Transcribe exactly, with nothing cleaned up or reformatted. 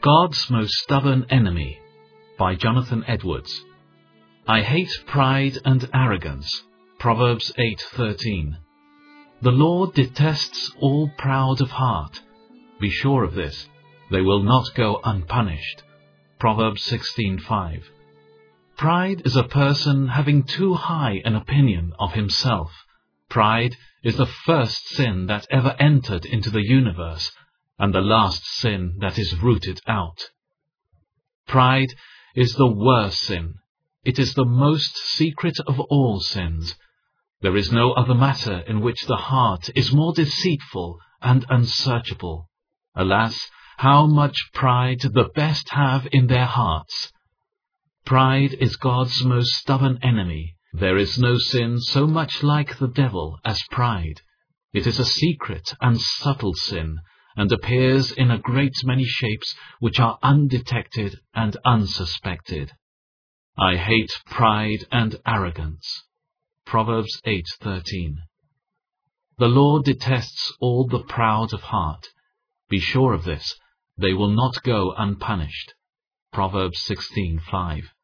God's Most Stubborn Enemy by Jonathan Edwards. I hate pride and arrogance. Proverbs eight thirteen. The Lord detests all proud of heart. Be sure of this, they will not go unpunished. Proverbs sixteen five. Pride is a person having too high an opinion of himself. Pride is the first sin that ever entered into the universe, and the last sin that is rooted out. Pride is the worst sin. It is the most secret of all sins. There is no other matter in which the heart is more deceitful and unsearchable. Alas, how much pride the best have in their hearts! Pride is God's most stubborn enemy. There is no sin so much like the devil as pride. It is a secret and subtle sin, and appears in a great many shapes which are undetected and unsuspected. I hate pride and arrogance. Proverbs eight thirteen. The Lord detests all the proud of heart. Be sure of this, they will not go unpunished. Proverbs sixteen five.